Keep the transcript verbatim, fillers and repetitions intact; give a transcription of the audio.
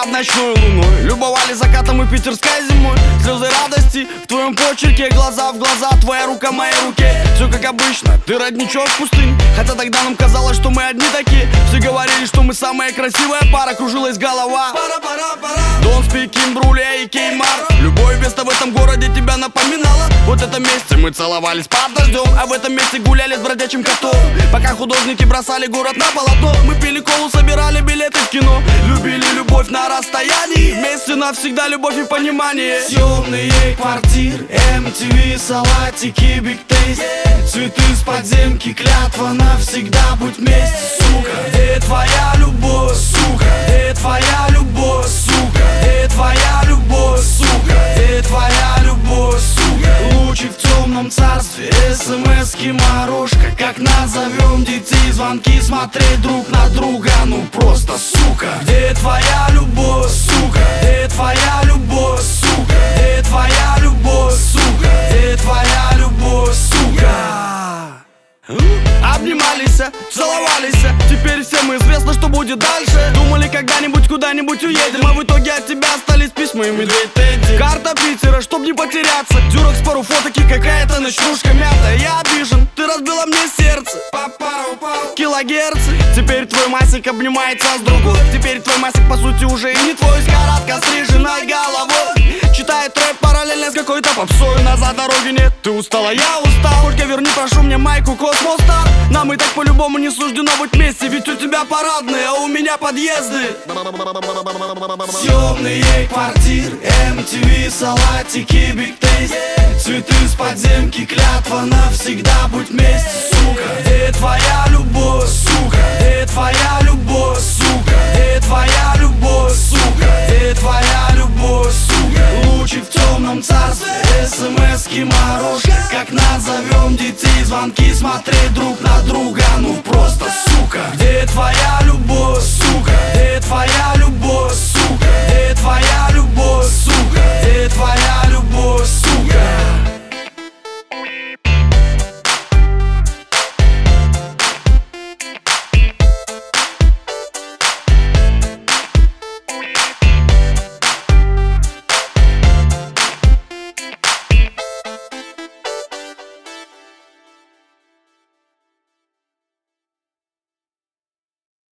под ночной луной, любовались закатом и питерской зимой. Слезы радости в твоем почерке, глаза в глаза, твоя рука в моей руке. Все как обычно, ты родничок в пустыне. Хотя тогда нам казалось, что мы одни такие. Все говорили, что мы самая красивая пара. Кружилась голова. Don't speak in Бруле и Кеймар. Любое место в этом городе тебя напоминало. Вот это месте мы целовались под дождем, а в этом месте гуляли с бродячим котом. Пока художники бросали город на полотно, мы пили колу, собирали билеты в кино. Любили любовь на расстоянии, вместе навсегда любовь и понимание. Съемные квартиры, эм ти ви, салатики, биг тейст, цветы с подземки, клятва навсегда быть вместе, сука. Где твоя любовь, сука? Где твоя любовь, сука? Где твоя любовь, сука? Где твоя любовь, сука? Лучик в темном царстве, смс-ки, морожка. Как назовем детей, звонки, смотреть друг на друга, ну просто, сука. Где твоя любовь, сука? Где твоя любовь, сука? Где твоя любовь, сука? Где твоя любовь, сука? Обнимались, целовались, теперь всем известно, что будет дальше. Думали, когда-нибудь куда-нибудь уедем, а в итоге от тебя остались письма и медведь Тедди. Карта Питера, чтоб не потеряться, дюрок с пару фоток и какая-то ночнушка мятая. Я обижен, ты разбила мне сердце, килогерцы. Теперь твой Масик обнимается с другой. Теперь твой Масик по сути уже и не твой. С коротко стриженной головой читает рэп параллельно с какой-то попсой. Назад дороги нет, ты устала, я устал. Только верни, прошу мне майку Космос Стар. Нам и так по-любому не суждено быть вместе. Ведь у тебя парадные, а у меня подъезды. Съемные квартиры, эм ти ви, салатики, биг тейст, цветы с подземки, клятва навсегда быть вместе, сука. Где твоя любовь, сука? Где твоя любовь, сука? Где твоя любовь, сука? Где твоя любовь, сука? Лучик в темном царстве, смс-ки, морожка. Как назовем детей, звонки, смотреть друг на друга, ну просто, сука. Где твоя